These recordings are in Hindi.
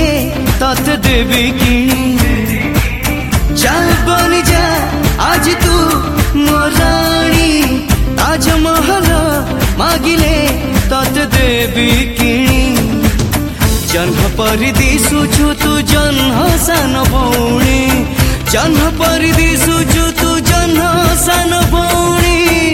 तत देवी किणी चल बनी जा आज तू मोराणी ताजमहल मागिले तत देवी किणी जन्ह परि दिसुछु तू जन्ह सान भौणी जन्ह परि दिसुछु तू जन्ह सान भौणी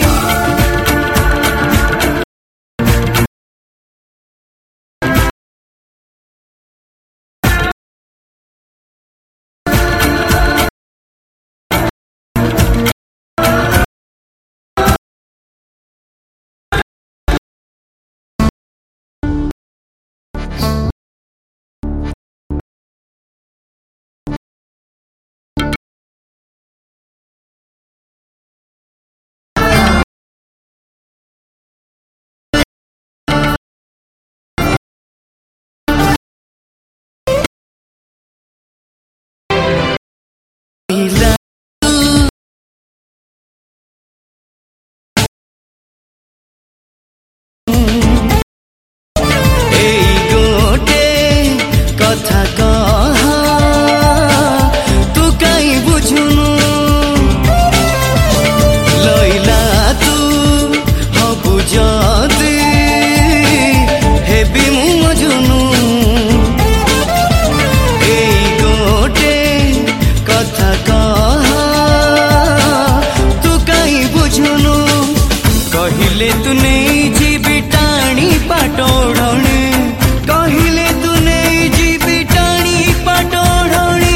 कहले तू नहीं जीवी टाणी पाटोढ़णी कहले तू नहीं जीवी टाणी पाटोढ़णी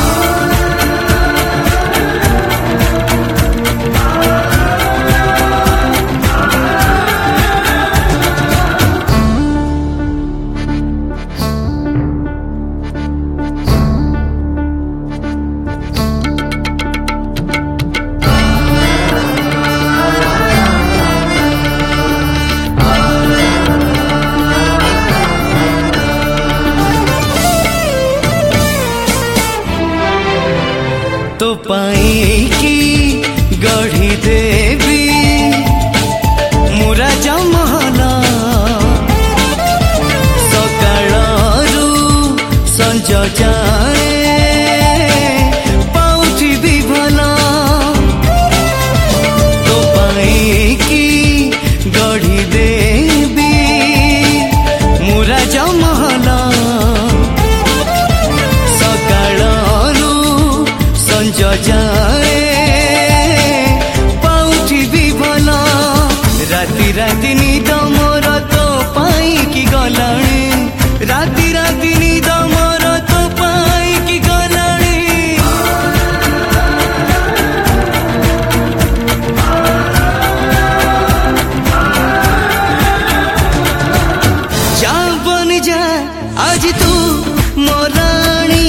तो पाई की गढ़ी देवी मुरा जमहला सकाळरू संज जाए पाउथी भी भला तो पाई की गढ़ी देवी मुरा जमहला जाए पाउठी भी भला राति राति नींद मोर तो पाई की गलाणी राति राति नींद मोर तो पाई की गलाणी जा बन जा आज तू मोराणी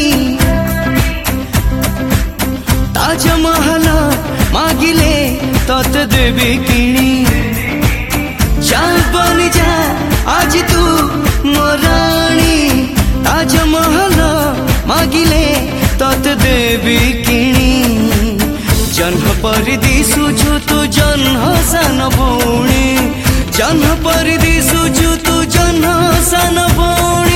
ताजमहल मागिले तत देवी किणी चल बनी जा आज तू मोराणी ताजमहल मागिले तत देवी किणी जन्ह परि दिसुछु तू जन्ह सान भौणी जन्ह परि दिसुछु तू जन्ह सान भौणी।